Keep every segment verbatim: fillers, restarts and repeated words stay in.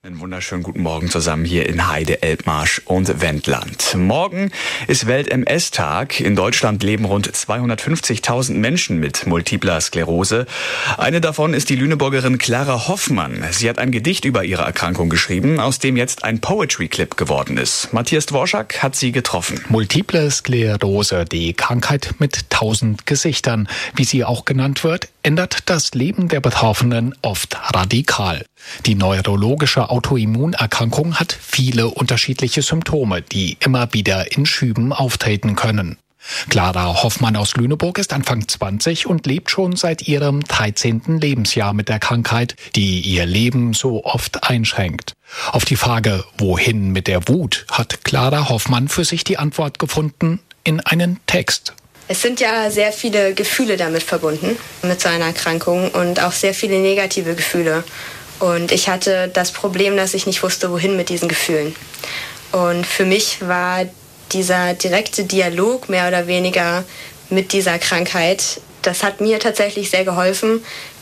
Einen wunderschönen guten Morgen zusammen hier in Heide, Elbmarsch und Wendland. Morgen ist Welt-M S-Tag. In Deutschland leben rund zweihundertfünfzigtausend Menschen mit multipler Sklerose. Eine davon ist die Lüneburgerin Clara Hoffmann. Sie hat ein Gedicht über ihre Erkrankung geschrieben, aus dem jetzt ein Poetry-Clip geworden ist. Matthias Dworschak hat sie getroffen. Multiple Sklerose, die Krankheit mit tausend Gesichtern, wie sie auch genannt wird, ändert das Leben der Betroffenen oft radikal. Die neurologische Autoimmunerkrankung hat viele unterschiedliche Symptome, die immer wieder in Schüben auftreten können. Clara Hoffmann aus Lüneburg ist Anfang zwanzig und lebt schon seit ihrem dreizehnten Lebensjahr mit der Krankheit, die ihr Leben so oft einschränkt. Auf die Frage, wohin mit der Wut, hat Clara Hoffmann für sich die Antwort gefunden in einen Text. Es sind ja sehr viele Gefühle damit verbunden, mit so einer Erkrankung, und auch sehr viele negative Gefühle. Und ich hatte das Problem, dass ich nicht wusste, wohin mit diesen Gefühlen. Und für mich war dieser direkte Dialog mehr oder weniger mit dieser Krankheit, das hat mir tatsächlich sehr geholfen,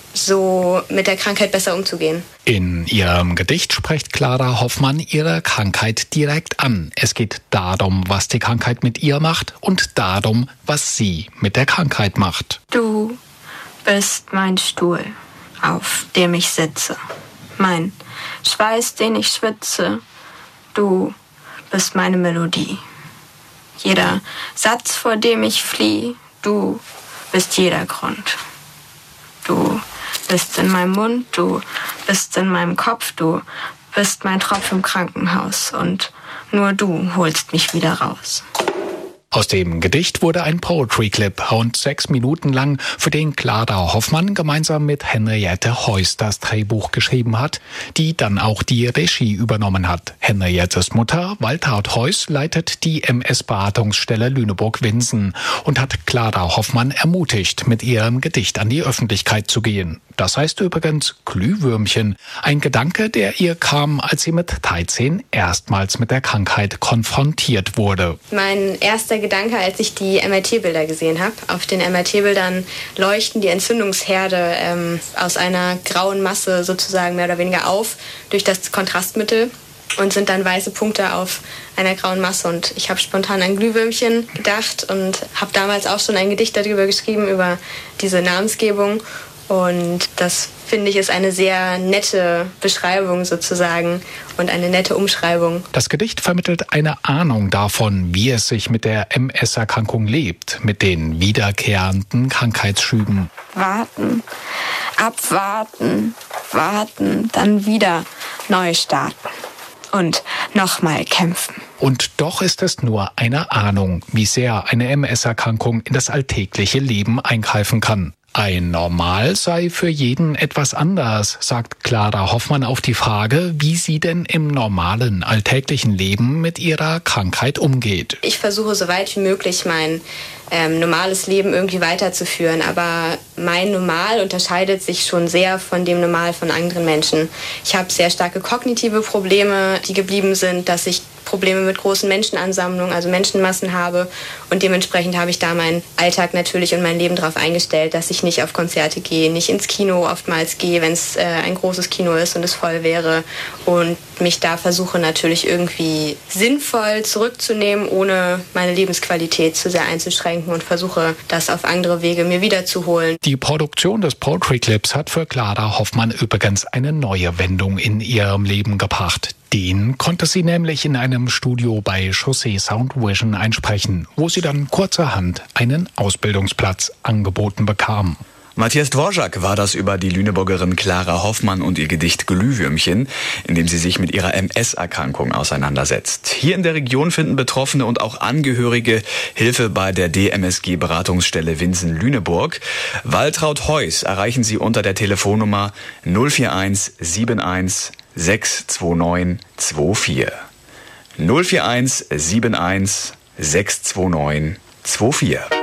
so mit der Krankheit besser umzugehen. In ihrem Gedicht spricht Clara Hoffmann ihre Krankheit direkt an. Es geht darum, was die Krankheit mit ihr macht, und darum, was sie mit der Krankheit macht. Du bist mein Stuhl, auf dem ich sitze. Mein Schweiß, den ich schwitze. Du bist meine Melodie. Jeder Satz, vor dem ich fliehe. Du bist jeder Grund. Du bist in meinem Mund, du bist in meinem Kopf, du bist mein Tropf im Krankenhaus, und nur du holst mich wieder raus. Aus dem Gedicht wurde ein Poetry-Clip, rund sechs Minuten lang, für den Clara Hoffmann gemeinsam mit Henriette Heuss das Drehbuch geschrieben hat, die dann auch die Regie übernommen hat. Henriettes Mutter, Waltraud Heuss, leitet die M S-Beratungsstelle Lüneburg-Winsen und hat Clara Hoffmann ermutigt, mit ihrem Gedicht an die Öffentlichkeit zu gehen. Das heißt übrigens Glühwürmchen, ein Gedanke, der ihr kam, als sie mit dreizehn erstmals mit der Krankheit konfrontiert wurde. Mein erster Gedanke, als ich die M R T-Bilder gesehen habe. Auf den M R T-Bildern leuchten die Entzündungsherde ähm, aus einer grauen Masse sozusagen mehr oder weniger auf durch das Kontrastmittel und sind dann weiße Punkte auf einer grauen Masse. Und ich habe spontan an Glühwürmchen gedacht und habe damals auch schon ein Gedicht darüber geschrieben, über diese Namensgebung. Und das, finde ich, ist eine sehr nette Beschreibung sozusagen und eine nette Umschreibung. Das Gedicht vermittelt eine Ahnung davon, wie es sich mit der M S-Erkrankung lebt, mit den wiederkehrenden Krankheitsschüben. Warten, abwarten, warten, dann wieder neu starten und nochmal kämpfen. Und doch ist es nur eine Ahnung, wie sehr eine M S-Erkrankung in das alltägliche Leben eingreifen kann. Ein Normal sei für jeden etwas anders, sagt Clara Hoffmann auf die Frage, wie sie denn im normalen, alltäglichen Leben mit ihrer Krankheit umgeht. Ich versuche so weit wie möglich mein ähm, normales Leben irgendwie weiterzuführen, aber mein Normal unterscheidet sich schon sehr von dem Normal von anderen Menschen. Ich habe sehr starke kognitive Probleme, die geblieben sind, dass ich Probleme mit großen Menschenansammlungen, also Menschenmassen habe, und dementsprechend habe ich da meinen Alltag natürlich und mein Leben darauf eingestellt, dass ich nicht auf Konzerte gehe, nicht ins Kino oftmals gehe, wenn es äh, ein großes Kino ist und es voll wäre, und mich da versuche natürlich irgendwie sinnvoll zurückzunehmen, ohne meine Lebensqualität zu sehr einzuschränken, und versuche das auf andere Wege mir wiederzuholen. Die Produktion des Poetry-Clips hat für Clara Hoffmann übrigens eine neue Wendung in ihrem Leben gebracht. Den konnte sie nämlich in einem Studio bei Chaussee Sound Vision einsprechen, wo sie dann kurzerhand einen Ausbildungsplatz angeboten bekam. Matthias Dworschak war das über die Lüneburgerin Clara Hoffmann und ihr Gedicht Glühwürmchen, in dem sie sich mit ihrer M S-Erkrankung auseinandersetzt. Hier in der Region finden Betroffene und auch Angehörige Hilfe bei der D M S G-Beratungsstelle Winsen-Lüneburg. Waltraud Heuss erreichen Sie unter der Telefonnummer null vier eins sieben eins sechs zwei neun zwei vier. null vier eins sieben eins sechs zwei neun zwei vier.